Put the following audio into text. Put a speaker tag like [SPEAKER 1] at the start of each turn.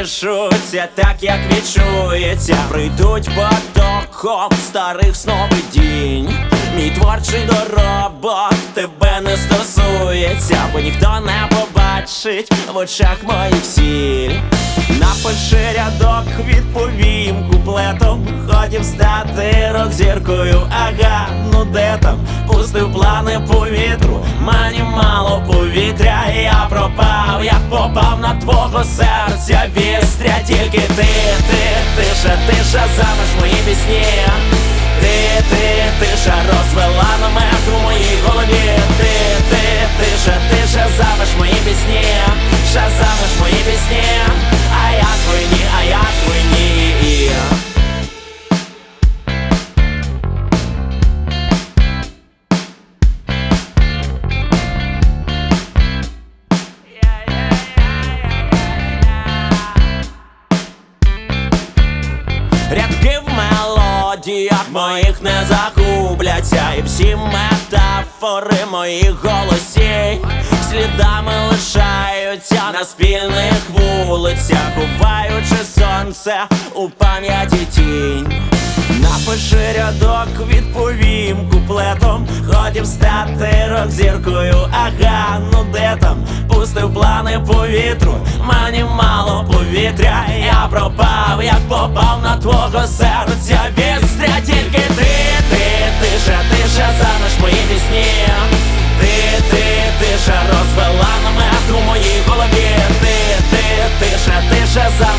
[SPEAKER 1] розпишуться так, як відчується. Прийдуть потоком старих сновидінь. Мій творчий доробок тебе не стосується, бо ніхто не побачить в очах моїх сіль. Напиши рядок, відповім куплетом. Хотів стати рок-зіркою, ага, ну де там? Пустив плани по вітру, мені мало повітря. Я пропав, як попав на твого серця вістря. Тільки ти тиша замеш мої пісні. Тиша розвела намет у моїй голові. Тиша замеш мої пісні. Замеш мої пісні. А я твої, а я твої. Рядки в мелодіях моїх не загубляться, і всі метафори моїх голосів слідами лишаються на спільних вулицях, ховаючи сонце у пам'яті тінь. Напиши рядок, відповім куплетом. Хотів стати рок-зіркою, ага, ну де там? Пустив плани по вітру, мені мало повітря. Я пропав, як попав на твого серця вістря. Тільки тиша замеш мої пісні. Тиша розвела намет у моїй голові. Тиша